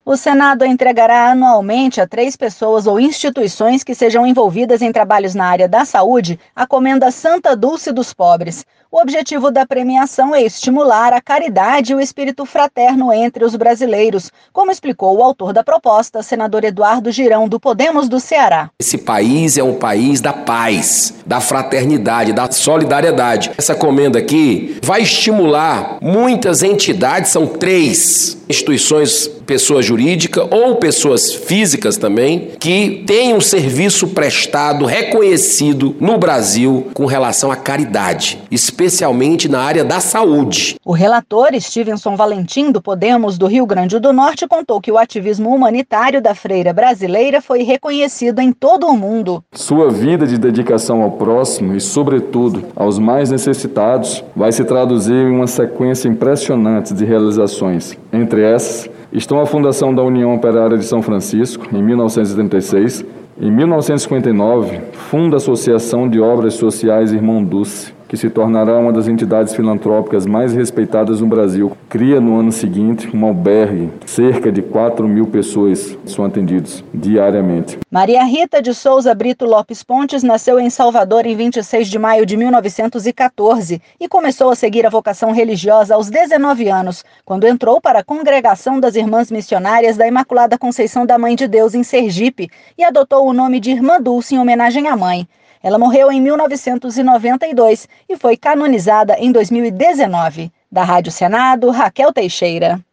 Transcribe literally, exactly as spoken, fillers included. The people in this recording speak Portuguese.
O Senado entregará anualmente a três pessoas ou instituições que sejam envolvidas em trabalhos na área da saúde a Comenda Santa Dulce dos Pobres. O objetivo da premiação é estimular a caridade e o espírito fraterno entre os brasileiros, como explicou o autor da proposta, senador Eduardo Girão, do Podemos do Ceará. Esse país é um país da paz, da fraternidade, da solidariedade. Essa comenda aqui vai estimular muitas entidades, são três instituições, pessoa jurídica ou pessoas físicas também, que têm um serviço prestado, reconhecido no Brasil com relação à caridade, especialmente na área da saúde. O relator, Stevenson Valentim, do Podemos do Rio Grande do Norte, contou que o ativismo humanitário da freira brasileira foi reconhecido em todo o mundo. Sua vida de dedicação ao próximo e, sobretudo, aos mais necessitados, vai se traduzir em uma sequência impressionante de realizações. Entre essas, estão a fundação da União Operária de São Francisco, em mil novecentos e trinta e seis. Em mil novecentos e cinquenta e nove, funda a Associação de Obras Sociais Irmão Dulce, que se tornará uma das entidades filantrópicas mais respeitadas no Brasil. Cria no ano seguinte um albergue. Cerca de quatro mil pessoas são atendidas diariamente. Maria Rita de Souza Brito Lopes Pontes nasceu em Salvador em vinte e seis de maio de mil novecentos e quatorze e começou a seguir a vocação religiosa aos dezenove anos, quando entrou para a Congregação das Irmãs Missionárias da Imaculada Conceição da Mãe de Deus em Sergipe e adotou o nome de Irmã Dulce em homenagem à mãe. Ela morreu em mil novecentos e noventa e dois e foi canonizada em dois mil e dezenove. Da Rádio Senado, Raquel Teixeira.